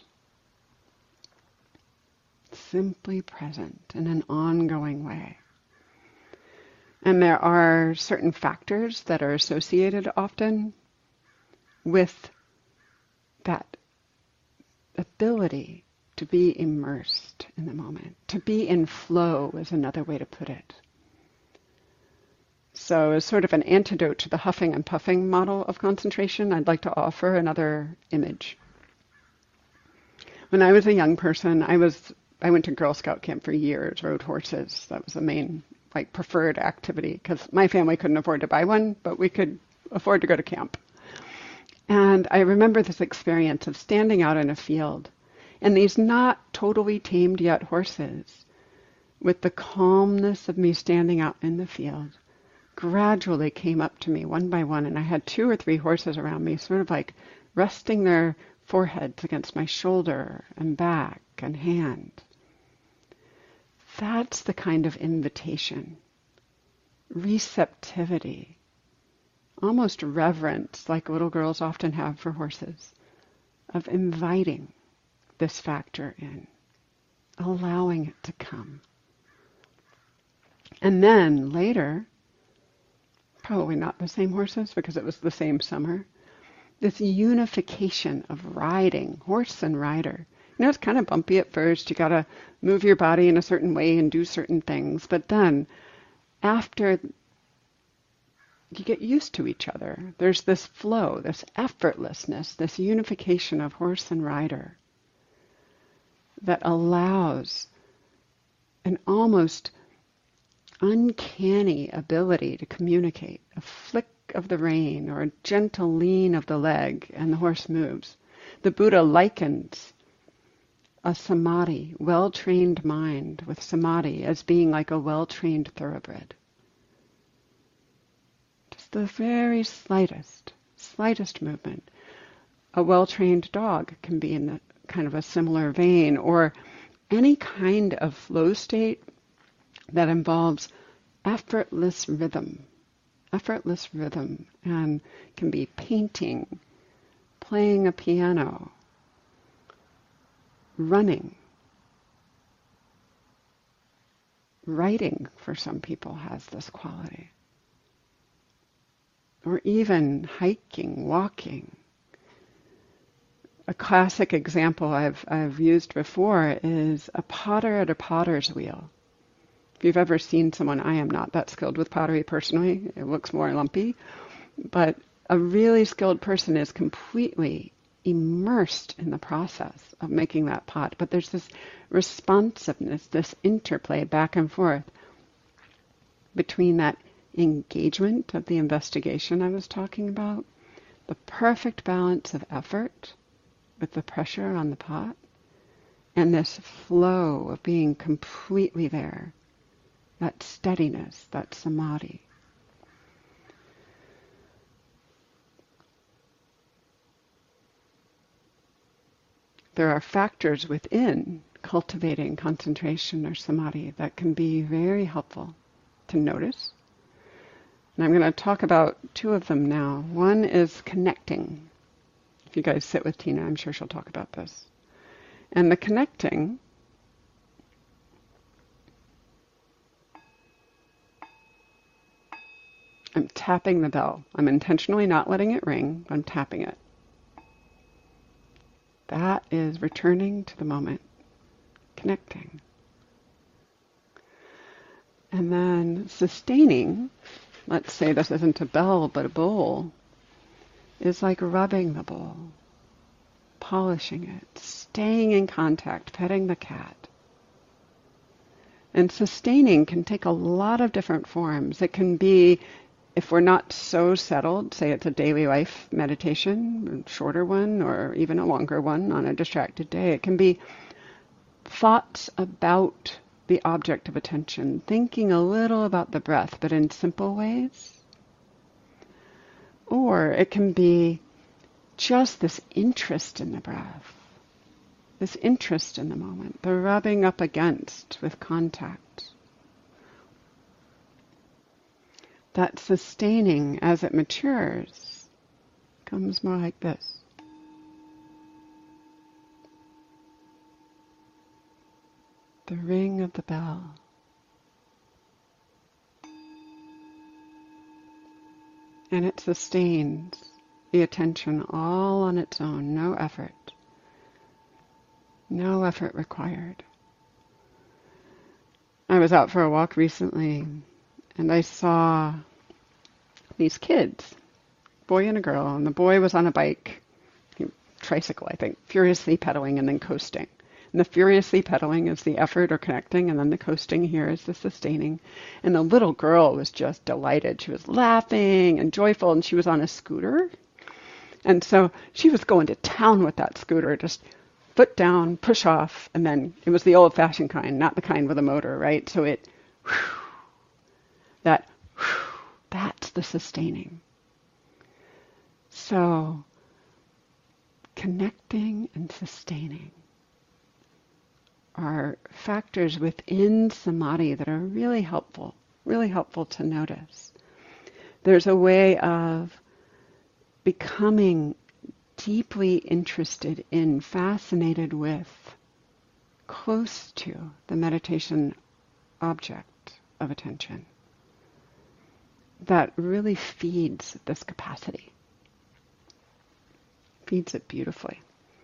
Simply present in an ongoing way. And there are certain factors that are associated often with that ability to be immersed in the moment. To be in flow is another way to put it. So as sort of an antidote to the huffing and puffing model of concentration, I'd like to offer another image. When I was a young person, I was I went to Girl Scout camp for years, rode horses. That was the main, like, preferred activity, because my family couldn't afford to buy one, but we could afford to go to camp. And I remember this experience of standing out in a field, and these not totally tamed yet horses, with the calmness of me standing out in the field, gradually came up to me one by one, and I had two or three horses around me, sort of like resting their foreheads against my shoulder and back and hand. That's the kind of invitation, receptivity, almost reverence, like little girls often have for horses, of inviting this factor in, allowing it to come. And then later, probably not the same horses because it was the same summer, this unification of riding, horse and rider. You know, it's kind of bumpy at first. You got to move your body in a certain way and do certain things. But then, after you get used to each other. There's this flow, this effortlessness, this unification of horse and rider that allows an almost uncanny ability to communicate. A flick of the rein or a gentle lean of the leg and the horse moves. The Buddha likens a samadhi, well-trained mind with samadhi as being like a well-trained thoroughbred. Just the very slightest, slightest movement. A well-trained dog can be in a, kind of a similar vein, or any kind of flow state that involves effortless rhythm. Effortless rhythm, and can be painting, playing a piano, running. Writing, for some people, has this quality. Or even hiking, walking. A classic example I've I've used before is a potter at a potter's wheel. If you've ever seen someone, I am not that skilled with pottery personally, it looks more lumpy, but a really skilled person is completely immersed in the process of making that pot. But there's this responsiveness, this interplay back and forth between that engagement of the investigation I was talking about, the perfect balance of effort with the pressure on the pot, and this flow of being completely there, that steadiness, that samadhi. There are factors within cultivating concentration or samadhi that can be very helpful to notice. And I'm going to talk about two of them now. One is connecting. If you guys sit with Tina, I'm sure she'll talk about this. And the connecting I'm tapping the bell. I'm intentionally not letting it ring. I'm tapping it. That is returning to the moment, connecting. And then sustaining, let's say this isn't a bell but a bowl, is like rubbing the bowl, polishing it, staying in contact, petting the cat. And sustaining can take a lot of different forms. It can be, if we're not so settled, say it's a daily life meditation, a shorter one or even a longer one on a distracted day, it can be thoughts about the object of attention, thinking a little about the breath, but in simple ways. Or it can be just this interest in the breath, this interest in the moment, the rubbing up against with contact. That sustaining, as it matures, comes more like this. The ring of the bell. And it sustains the attention all on its own, no effort. No effort required. I was out for a walk recently, and I saw these kids, boy and a girl, and the boy was on a bike, tricycle, I think, furiously pedaling and then coasting. And the furiously pedaling is the effort or connecting, and then the coasting here is the sustaining. And the little girl was just delighted. She was laughing and joyful, and she was on a scooter. And so she was going to town with that scooter, just foot down, push off, and then it was the old-fashioned kind, not the kind with a motor, right? So it, whew, that, whew, that's the sustaining. So connecting and sustaining are factors within samadhi that are really helpful, really helpful to notice. There's a way of becoming deeply interested in, fascinated with, close to the meditation object of attention that really feeds this capacity, feeds it beautifully.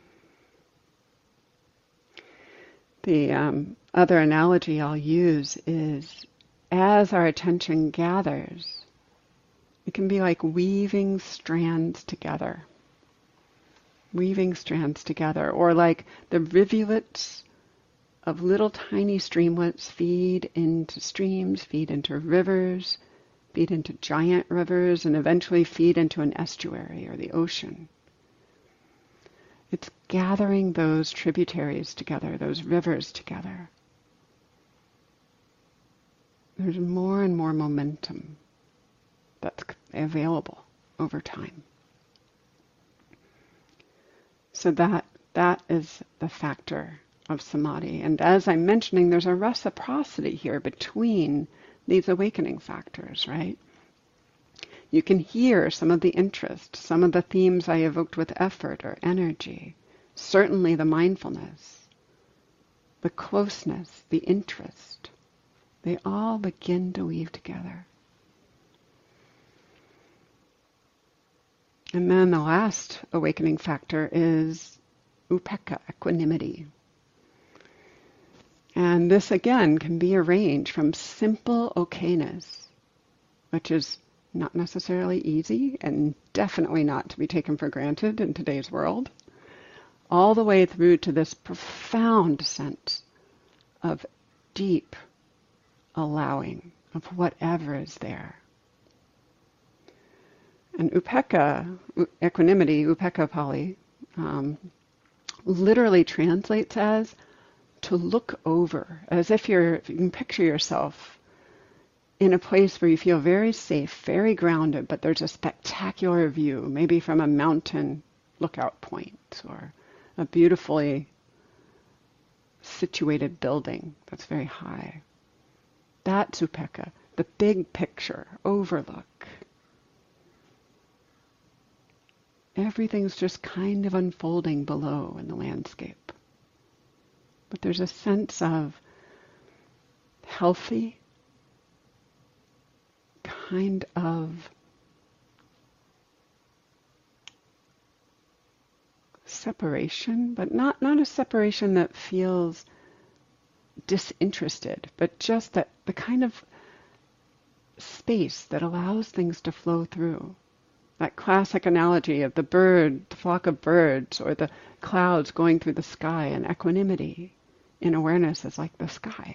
The um, other analogy I'll use is, as our attention gathers, It can be like weaving strands together. Weaving strands together. Or like the rivulets of little tiny streamlets feed into streams, feed into rivers, feed into giant rivers, and eventually feed into an estuary or the ocean. It's gathering those tributaries together, those rivers together. There's more and more momentum that's available over time. So that that is the factor of samadhi. And as I'm mentioning, there's a reciprocity here between these awakening factors, right? You can hear some of the interest, some of the themes I evoked with effort or energy, certainly the mindfulness, the closeness, the interest. They all begin to weave together. And then the last awakening factor is upekkha, equanimity. And this again can be a range from simple okayness, which is not necessarily easy and definitely not to be taken for granted in today's world, all the way through to this profound sense of deep allowing of whatever is there. And upekkha, equanimity, upekkha Pali, um, literally translates as to look over, as if you're, if you can picture yourself in a place where you feel very safe, very grounded, but there's a spectacular view, maybe from a mountain lookout point or a beautifully situated building that's very high. That's upekkha, the big picture, overlook. Everything's just kind of unfolding below in the landscape. But there's a sense of healthy, kind of separation, but not, not a separation that feels disinterested, but just that the kind of space that allows things to flow through. That classic analogy of the bird, the flock of birds, or the clouds going through the sky, and equanimity in awareness is like the sky.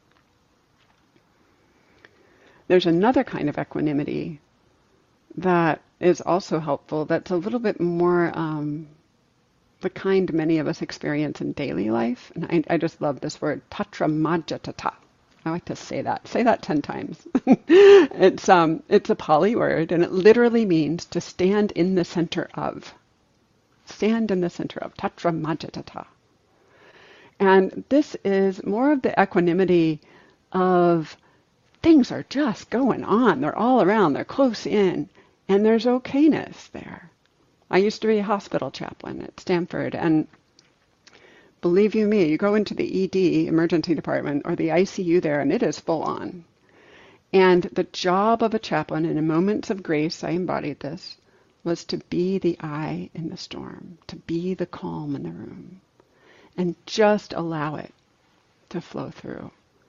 There's another kind of equanimity that is also helpful, that's a little bit more um, the kind many of us experience in daily life. And I, I just love this word, tatra majjhatata. I like to say that. Say that ten times. it's um, it's a Pali word, and it literally means to stand in the center of. Stand in the center of. Tatra majjhatata. And this is more of the equanimity of things are just going on. They're all around. They're close in. And there's okayness there. I used to be a hospital chaplain at Stanford, and believe you me, you go into the E D, emergency department, or the I C U there, and it is full on. And the job of a chaplain, and in moments of grace, I embodied this, was to be the eye in the storm, to be the calm in the room, and just allow it to flow through.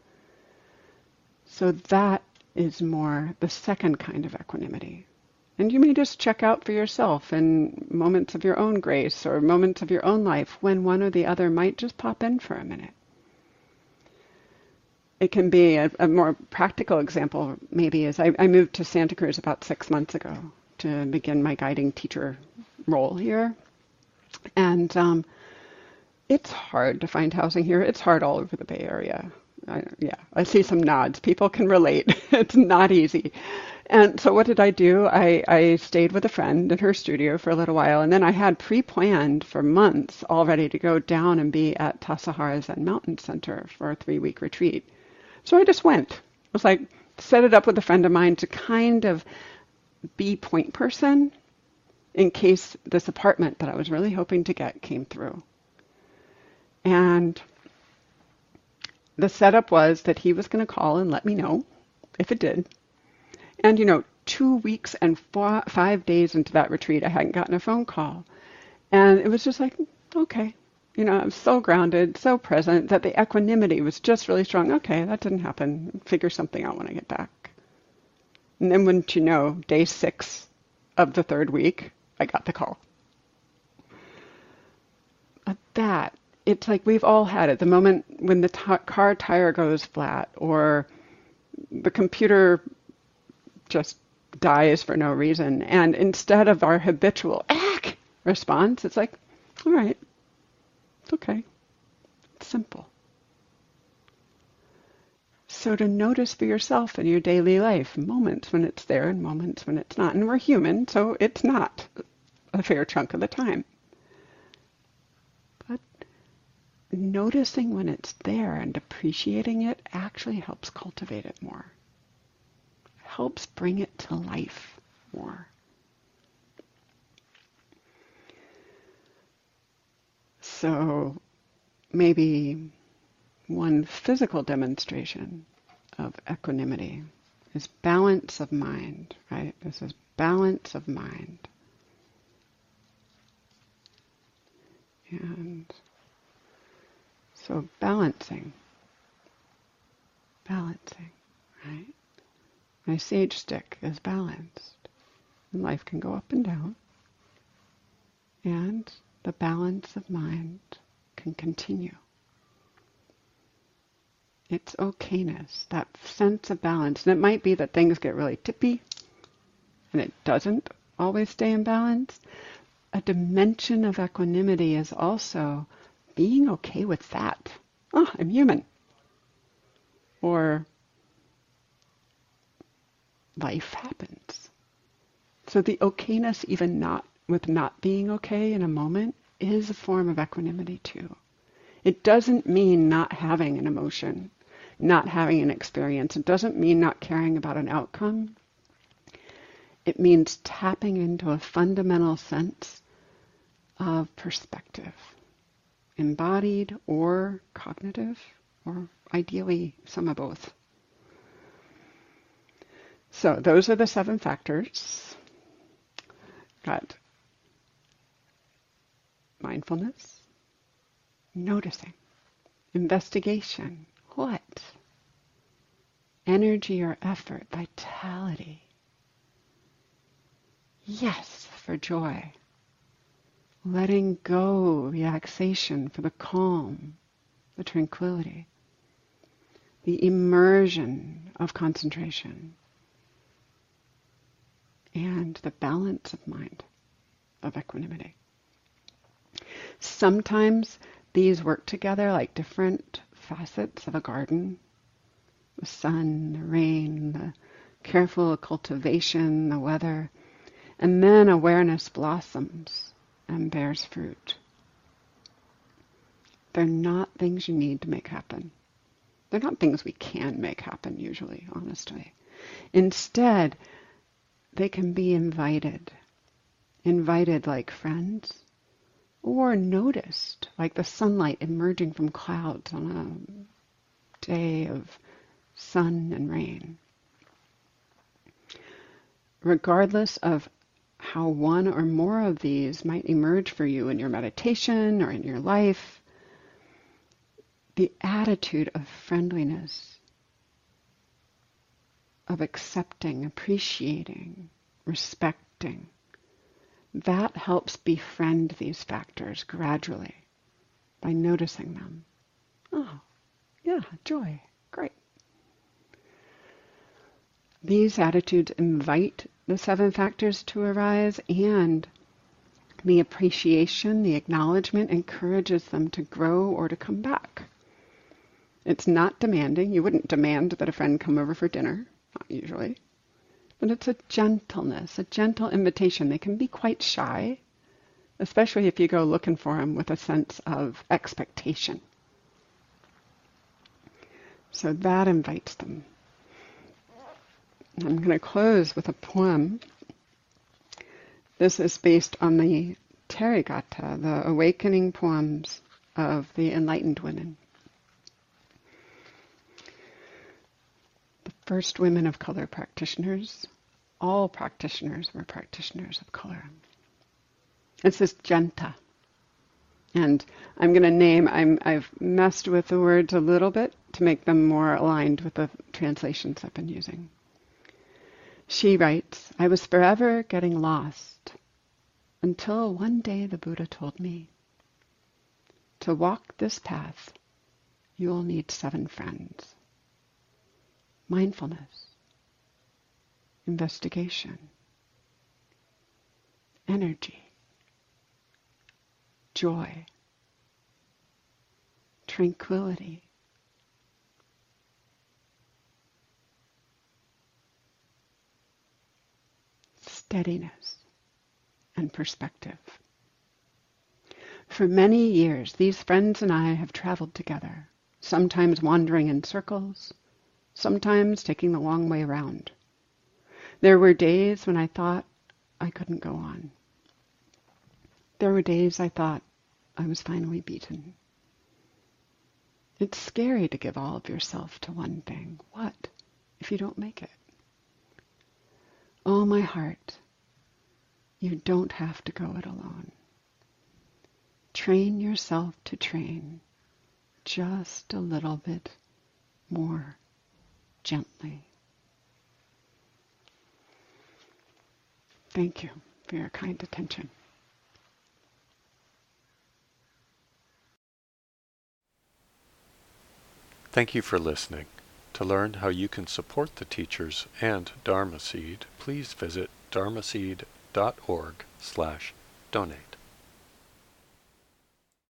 So that is more the second kind of equanimity. And you may just check out for yourself in moments of your own grace or moments of your own life when one or the other might just pop in for a minute. It can be a, a more practical example maybe is I, I moved to Santa Cruz about six months ago to begin my guiding teacher role here. And um, it's hard to find housing here. It's hard all over the Bay Area. I, yeah, I see some nods. People can relate. It's not easy. And so what did I do? I, I stayed with a friend in her studio for a little while, and then I had pre-planned for months already to go down and be at Tassajara Zen Mountain Center for a three-week retreat. So I just went. I was like, set it up with a friend of mine to kind of be point person in case this apartment that I was really hoping to get came through. And the setup was that he was going to call and let me know if it did. And, you know, two weeks and four, five days into that retreat, I hadn't gotten a phone call. And it was just like, okay. You know, I was so grounded, so present, that the equanimity was just really strong. Okay, that didn't happen. Figure something out when I get back. And then wouldn't you know, day six of the third week, I got the call. But that, it's like we've all had it. The moment when the t- car tire goes flat or the computer just dies for no reason. And instead of our habitual ack response, it's like, all right, it's okay. It's simple. So to notice for yourself in your daily life, moments when it's there and moments when it's not. And we're human, so it's not a fair chunk of the time. But noticing when it's there and appreciating it actually helps cultivate it more. Helps bring it to life more. So maybe one physical demonstration of equanimity is balance of mind, right? This is balance of mind. And so balancing, balancing, right? My sage stick is balanced. And life can go up and down. And the balance of mind can continue. It's okayness, that sense of balance. And it might be that things get really tippy and it doesn't always stay in balance. A dimension of equanimity is also being okay with that. Oh, I'm human. Or life happens. So the okayness, even not with not being okay in a moment, is a form of equanimity too. It doesn't mean not having an emotion, not having an experience. It doesn't mean not caring about an outcome. It means tapping into a fundamental sense of perspective, embodied or cognitive, or ideally some of both. So those are the seven factors. Got mindfulness, noticing, investigation, what? Energy or effort, vitality. Yes, for joy. Letting go, relaxation, for the calm, the tranquility. The immersion of concentration. And the balance of mind, of equanimity. Sometimes these work together like different facets of a garden. The sun, the rain, the careful cultivation, the weather. And then awareness blossoms and bears fruit. They're not things you need to make happen. They're not things we can make happen usually, honestly. Instead, they can be invited. Invited like friends. Or noticed like the sunlight emerging from clouds on a day of sun and rain. Regardless of how one or more of these might emerge for you in your meditation or in your life, the attitude of friendliness, of accepting, appreciating, respecting, that helps befriend these factors gradually by noticing them. Oh, yeah, joy, great. These attitudes invite the seven factors to arise, and the appreciation, the acknowledgement encourages them to grow or to come back. It's not demanding. You wouldn't demand that a friend come over for dinner, not usually. But it's a gentleness, a gentle invitation. They can be quite shy, especially if you go looking for them with a sense of expectation. So that invites them. I'm going to close with a poem. This is based on the Therigatha, the awakening poems of the enlightened women. The first women of color practitioners. All practitioners were practitioners of color. It says Jenta. And I'm going to name, I'm, I've messed with the words a little bit to make them more aligned with the translations I've been using. She writes, I was forever getting lost until one day the Buddha told me, to walk this path, you will need seven friends. Mindfulness, investigation, energy, joy, tranquility, steadiness, and perspective. For many years, these friends and I have traveled together, sometimes wandering in circles, sometimes taking the long way around. There were days when I thought I couldn't go on. There were days I thought I was finally beaten. It's scary to give all of yourself to one thing. What if you don't make it? Oh, my heart, you don't have to go it alone. Train yourself to train just a little bit more gently. Thank you for your kind attention. Thank you for listening. To learn how you can support the teachers and Dharma Seed, please visit dharmaseed dot org slash donate.